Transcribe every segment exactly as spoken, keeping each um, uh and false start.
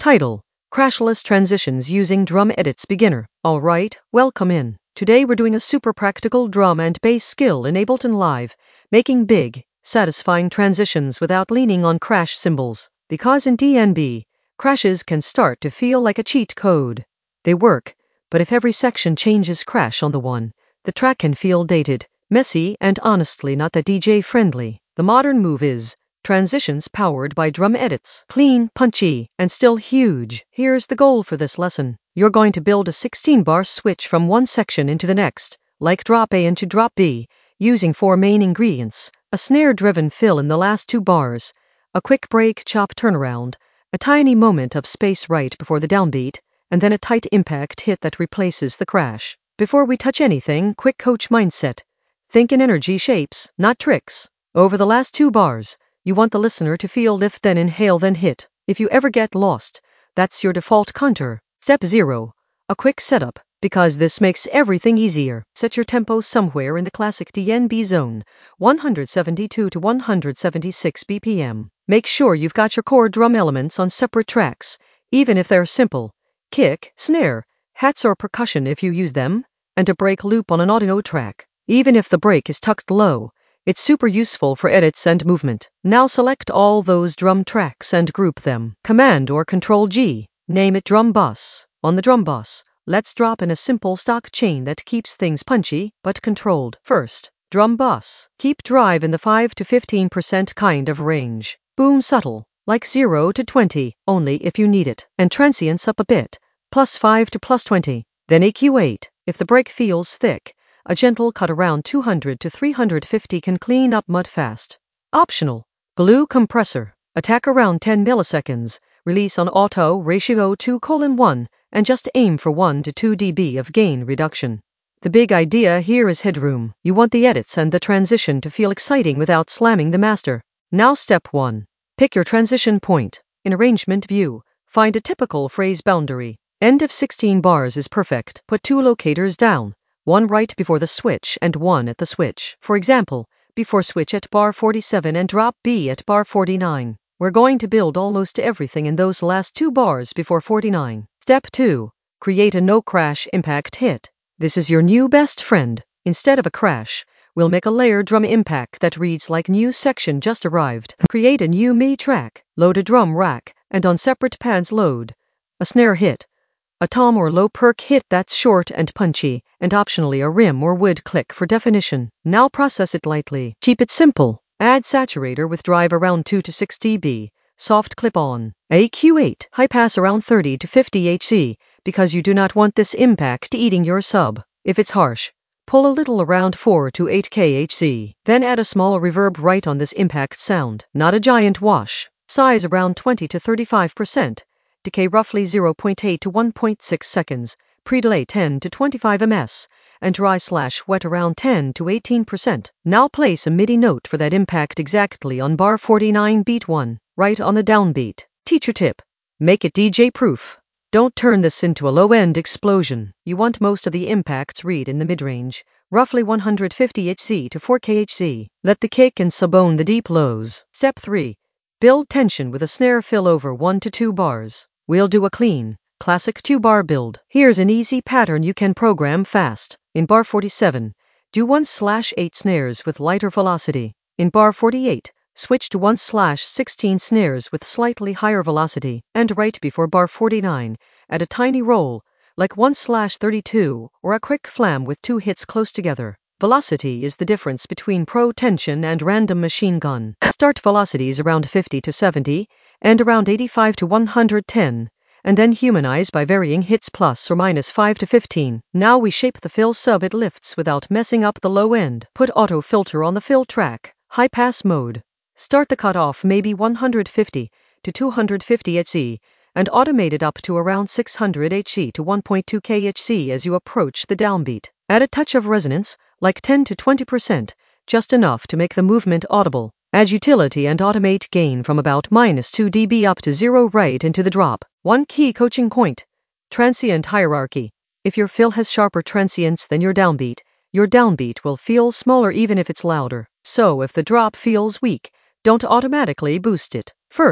Title: Crashless Transitions Using Drum Edits Beginner. Alright, welcome in. Today we're doing a super practical drum and bass skill in Ableton Live, making big, satisfying transitions without leaning on crash cymbals. Because in D N B, crashes can start to feel like a cheat code. They work, but if every section changes crash on the one, the track can feel dated, messy, and honestly not that D J friendly. The modern move is transitions powered by drum edits. Clean, punchy, and still huge. Here's the goal for this lesson. You're going to build a sixteen bar switch from one section into the next, like drop A into drop B, using four main ingredients: a snare-driven fill in the last two bars, a quick break chop turnaround, a tiny moment of space right before the downbeat, and then a tight impact hit that replaces the crash. Before we touch anything, quick coach mindset. Think in energy shapes, not tricks. Over the last two bars, you want the listener to feel lift, then inhale, then hit. If you ever get lost, that's your default contour. Step zero. A quick setup, because this makes everything easier. Set your tempo somewhere in the classic D N B zone, one seventy-two to one seventy-six B P M. Make sure you've got your core drum elements on separate tracks, even if they're simple: kick, snare, hats or percussion if you use them, and a break loop on an audio track. Even if the break is tucked low, it's super useful for edits and movement. Now select all those drum tracks and group them. Command or Control G. Name it drum bus. On the drum bus, let's drop in a simple stock chain that keeps things punchy but controlled. First, drum bus. Keep drive in the five to fifteen percent kind of range. Boom subtle, like zero to twenty, only if you need it. And transients up a bit, plus five to plus twenty. Then E Q eight, if the break feels thick. A gentle cut around two hundred to three fifty can clean up mud fast. Optional. Glue compressor. Attack around ten milliseconds. Release on auto ratio two colon one, and just aim for one to two decibels of gain reduction. The big idea here is headroom. You want the edits and the transition to feel exciting without slamming the master. Now step one. Pick your transition point. In arrangement view, find a typical phrase boundary. End of sixteen bars is perfect. Put two locators down. One right before the switch and one at the switch. For example, before switch at bar forty-seven and drop B at bar forty-nine. We're going to build almost everything in those last two bars before forty-nine. Step two. Create a no crash impact hit. This is your new best friend. Instead of a crash, we'll make a layered drum impact that reads like new section just arrived. Create a new M I track. Load a drum rack, and on separate pads load a snare hit, a tom or low perk hit that's short and punchy, and optionally a rim or wood click for definition. Now process it lightly. Keep it simple. Add saturator with drive around two to six decibels. Soft clip on. E Q eight. High pass around thirty to fifty hertz, because you do not want this impact eating your sub. If it's harsh, pull a little around four to eight kilohertz. Then add a small reverb right on this impact sound. Not a giant wash. Size around twenty to thirty-five percent. Decay roughly zero point eight to one point six seconds, pre-delay ten to twenty-five milliseconds, and dry slash wet around ten to eighteen percent. Now place a MIDI note for that impact exactly on bar forty-nine beat one, right on the downbeat. Teacher tip: make it D J-proof. Don't turn this into a low-end explosion. You want most of the impacts read in the mid-range, roughly one hundred fifty hertz to four kilohertz. Let the kick and sub own the deep lows. Step three. Build tension with a snare fill over one to two bars. We'll do a clean, classic two-bar build. Here's an easy pattern you can program fast. In bar forty-seven, do one slash eight snares with lighter velocity. In bar forty-eight, switch to one slash sixteen snares with slightly higher velocity. And right before bar forty-nine, add a tiny roll, like one slash thirty-two, or a quick flam with two hits close together. Velocity is the difference between pro tension and random machine gun. Start velocities around fifty to seventy, and around eighty-five to one hundred ten, and then humanize by varying hits plus or minus five to fifteen. Now we shape the fill sub it lifts without messing up the low end. Put auto filter on the fill track, high pass mode. Start the cutoff maybe one hundred fifty to two hundred fifty hertz, and automate it up to around six hundred hertz to one point two kilohertz as you approach the downbeat. Add a touch of resonance, like ten to twenty percent, just enough to make the movement audible. Add utility and automate gain from about minus two decibels up to zero right into the drop. One key coaching point: transient hierarchy. If your fill has sharper transients than your downbeat, your downbeat will feel smaller even if it's louder. So if the drop feels weak, don't automatically boost it. First,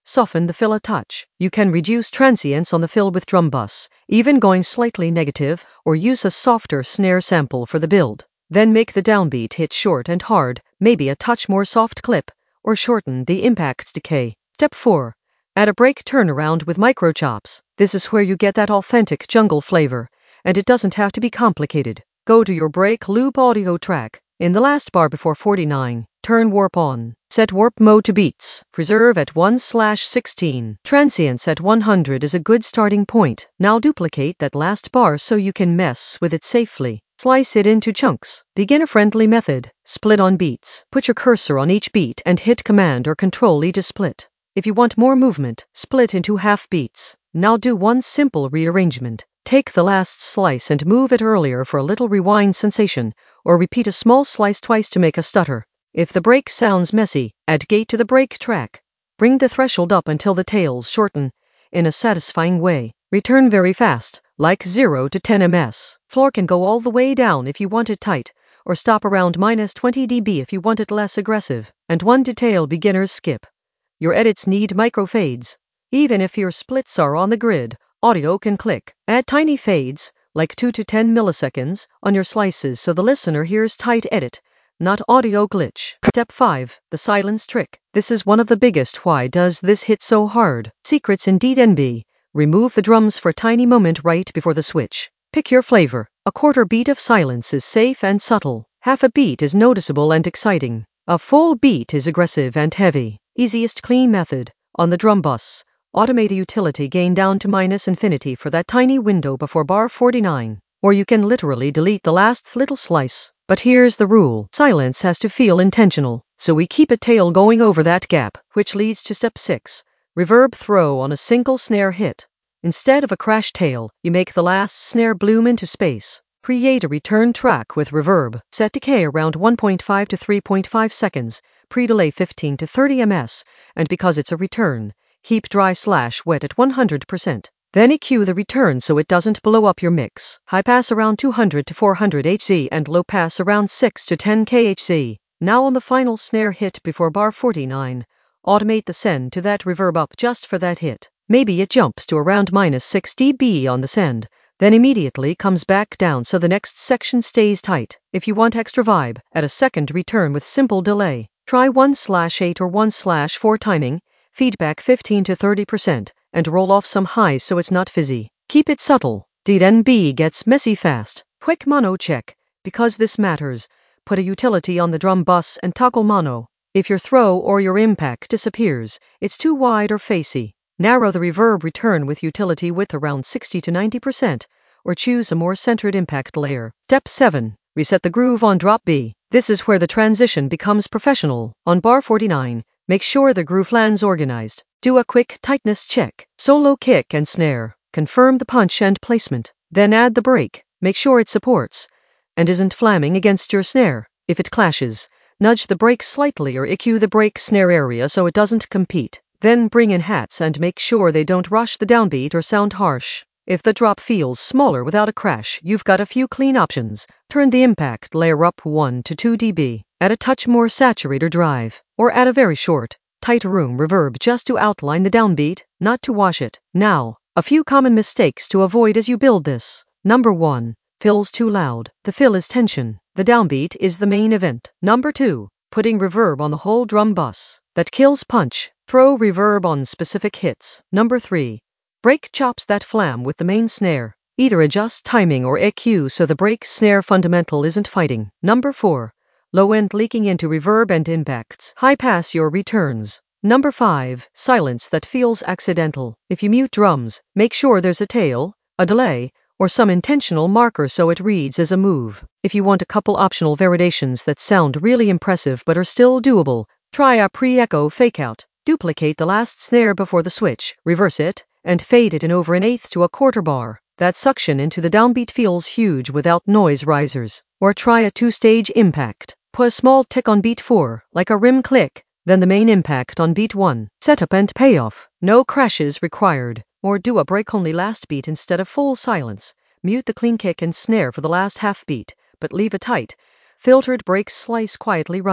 Soften the fill a touch. You can reduce transients on the fill with drum bus, even going slightly negative, or use a softer snare sample for the build. Then make the downbeat hit short and hard, maybe a touch more soft clip, or shorten the impact's decay. Step four. Add a break turnaround with micro chops. This is where you get that authentic jungle flavor, and it doesn't have to be complicated. Go to your break loop audio track. In the last bar before forty-nine, turn warp on. Set warp mode to beats. Preserve at one slash sixteen. Transients at one hundred is a good starting point. Now duplicate that last bar so you can mess with it safely. Slice it into chunks. Beginner-friendly method. Split on beats. Put your cursor on each beat and hit Command or Control E to split. If you want more movement, split into half beats. Now do one simple rearrangement. Take the last slice and move it earlier for a little rewind sensation, or repeat a small slice twice to make a stutter. If the break sounds messy, add gate to the break track. Bring the threshold up until the tails shorten in a satisfying way. Return very fast, like zero to ten meters. Floor can go all the way down if you want it tight, or stop around minus twenty decibels if you want it less aggressive. And one detail beginners skip. Your edits need micro fades. Even if your splits are on the grid, audio can click. Add tiny fades, like two to ten milliseconds, on your slices so the listener hears tight edit, not audio glitch. Step five. The silence trick. This is one of the biggest why does this hit so hard secrets in D N B. Remove the drums for a tiny moment right before the switch. Pick your flavor. A quarter beat of silence is safe and subtle. Half a beat is noticeable and exciting. A full beat is aggressive and heavy. Easiest clean method. On the drum bus, automate a utility gain down to minus infinity for that tiny window before bar forty-nine. Or you can literally delete the last little slice. But here's the rule. Silence has to feel intentional. So we keep a tail going over that gap, which leads to step six. Reverb throw on a single snare hit. Instead of a crash tail, you make the last snare bloom into space. Create a return track with reverb. Set decay around one point five to three point five seconds. Pre-delay fifteen to thirty milliseconds. And because it's a return, keep dry slash wet at one hundred percent. Then E Q the return so it doesn't blow up your mix. High pass around two hundred to four hundred hertz and low pass around six to ten kilohertz. Now on the final snare hit before bar forty-nine, automate the send to that reverb up just for that hit. Maybe it jumps to around minus six decibels on the send, then immediately comes back down so the next section stays tight. If you want extra vibe, add a second return with simple delay. Try one slash eight or one slash four timing, feedback fifteen to thirty percent, and roll off some highs so it's not fizzy. Keep it subtle. D N B gets messy fast. Quick mono check. Because this matters, put a utility on the drum bus and toggle mono. If your throw or your impact disappears, it's too wide or facey. Narrow the reverb return with utility width around sixty to ninety percent, or choose a more centered impact layer. Step seven. Reset the groove on drop B. This is where the transition becomes professional. On bar forty-nine, make sure the groove lands organized. Do a quick tightness check. Solo kick and snare. Confirm the punch and placement. Then add the break. Make sure it supports and isn't flamming against your snare. If it clashes, nudge the break slightly or E Q the break snare area so it doesn't compete. Then bring in hats and make sure they don't rush the downbeat or sound harsh. If the drop feels smaller without a crash, you've got a few clean options. Turn the impact layer up one to two decibels. Add a touch more saturator drive, or add a very short, tight room reverb just to outline the downbeat, not to wash it. Now, a few common mistakes to avoid as you build this. Number one. Fill's too loud. The fill is tension. The downbeat is the main event. Number two. Putting reverb on the whole drum bus. That kills punch. Throw reverb on specific hits. Number three. Break chops that flam with the main snare. Either adjust timing or E Q so the break snare fundamental isn't fighting. Number four. Low end leaking into reverb and impacts. High pass your returns. Number five. Silence that feels accidental. If you mute drums, make sure there's a tail, a delay, or some intentional marker so it reads as a move. If you want a couple optional variations that sound really impressive but are still doable, try a pre-echo fakeout. Duplicate the last snare before the switch, reverse it, and fade it in over an eighth to a quarter bar. That suction into the downbeat feels huge without noise risers. Or try a two-stage impact. Put a small tick on beat four, like a rim click, then the main impact on beat one. Setup and payoff. No crashes required. Or do a break-only last beat instead of full silence. Mute the clean kick and snare for the last half beat, but leave a tight, filtered break slice quietly running.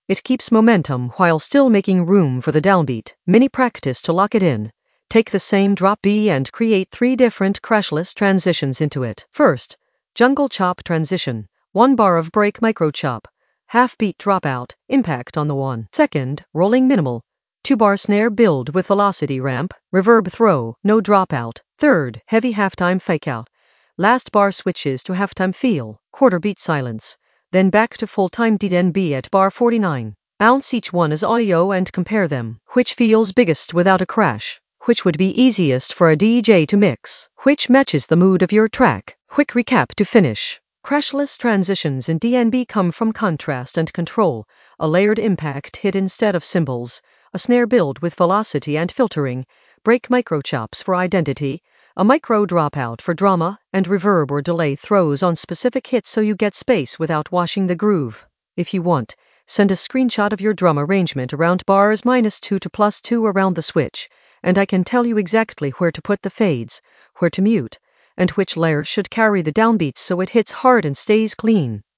It keeps momentum while still making room for the downbeat. Mini practice to lock it in. Take the same drop B and create three different crashless transitions into it. First, jungle chop transition. One bar of break micro chop. Half beat dropout, impact on the one. Second, rolling minimal. Two bar snare build with velocity ramp, reverb throw, no dropout. Third, heavy halftime fake out. Last bar switches to halftime feel, quarter beat silence. Then back to full time D N B at bar forty-nine. Ounce each one as audio and compare them. Which feels biggest without a crash? Which would be easiest for a D J to mix? Which matches the mood of your track? Quick recap to finish. Crashless transitions in D N B come from contrast and control, a layered impact hit instead of cymbals, a snare build with velocity and filtering, break micro chops for identity, a micro dropout for drama, and reverb or delay throws on specific hits so you get space without washing the groove. If you want, send a screenshot of your drum arrangement around bars minus two to plus two around the switch, and I can tell you exactly where to put the fades, where to mute, and which layer should carry the downbeats so it hits hard and stays clean.